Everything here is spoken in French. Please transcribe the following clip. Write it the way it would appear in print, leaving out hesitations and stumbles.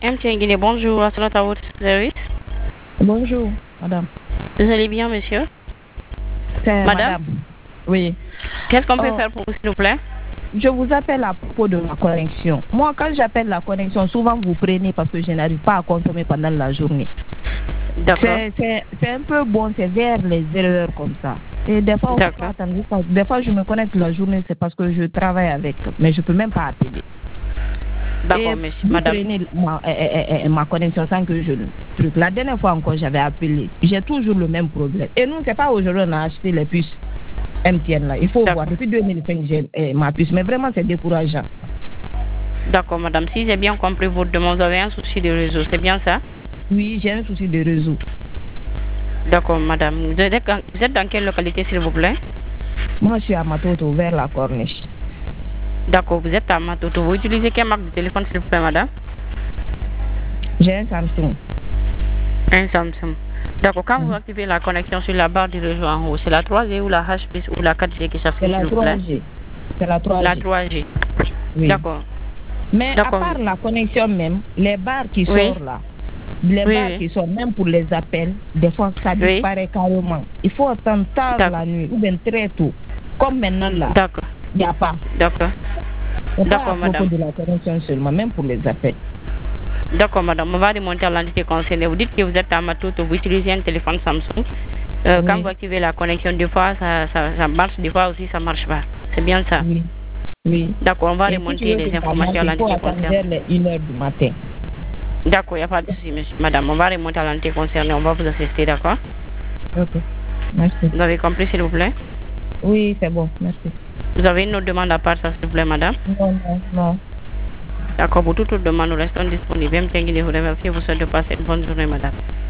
Guinée, bonjour, Assalat à votre service. Bonjour, madame. Vous allez bien, monsieur? C'est Madame? madame. Oui. Qu'est-ce qu'on peut Oh, faire pour vous, s'il vous plaît? je vous appelle à propos de ma connexion. Moi, quand j'appelle la connexion, souvent vous prenez parce que je n'arrive pas à consommer pendant la journée. D'accord. C'est un peu bon, c'est vers les erreurs comme ça. Et des fois, on peut pas D'accord. attendre. Des fois, je me connecte la journée, c'est parce que je travaille avec, mais je peux même pas appeler. D'accord, Et monsieur. vous Madame. prenez ma connexion sans que je le truc. La dernière fois encore, j'avais appelé. J'ai toujours le même problème. Et nous, c'est pas aujourd'hui on a acheté les puces MTN là. Il faut D'accord. voir. Depuis 2005, j'ai ma puce. Mais vraiment, c'est décourageant. D'accord, madame. Si j'ai bien compris votre demande, vous avez un souci de réseau, c'est bien ça? Oui, j'ai un souci de réseau. D'accord, madame. Vous êtes dans quelle localité, s'il vous plaît? Moi, je suis à Matoto, vers la Corniche. D'accord, vous êtes à Matoto. Vous utilisez quelle marque de téléphone, s'il vous plaît, madame? J'ai un Samsung. Un Samsung. D'accord, quand vous activez la connexion sur la barre du réseau en haut, c'est la 3G ou la H plus ou la 4G qui C'est s'affiche, la s'il vous plaît? 3G. C'est la 3G. La 3G. Oui. D'accord. Mais à D'accord. part la connexion même, les barres qui Oui. sortent là, les Oui, barres oui. qui sortent, même pour les appels, des fois ça Oui. disparaît carrément. Il faut attendre tard D'accord. la nuit ou bien très tôt. Comme maintenant là, D'accord. il n'y a pas. D'accord. C'est pas D'accord, à propos madame. de la connexion seulement, même pour les appels. D'accord, madame. On va remonter à l'entité concernée. Vous dites que vous êtes à Matoto, vous utilisez un téléphone Samsung. Quand Oui. vous activez la connexion, des fois ça marche, des fois aussi ça marche pas. C'est bien ça? Oui. Oui. D'accord, on va Et si tu remonter veux les que ça informations marche, à il faut l'entité attendre concernée. vers les 1h du matin. D'accord, il n'y a pas de souci, madame. On va remonter à l'entité concernée. On va vous assister, d'accord? Ok. Merci. Vous avez compris, s'il vous plaît? Oui, c'est bon. Merci. Vous avez une autre demande à part ça, s'il vous plaît, madame? Non, non, non. D'accord, pour toute autre demande, nous restons disponibles. Même vous remercie, vous souhaite de passer une bonne journée, madame.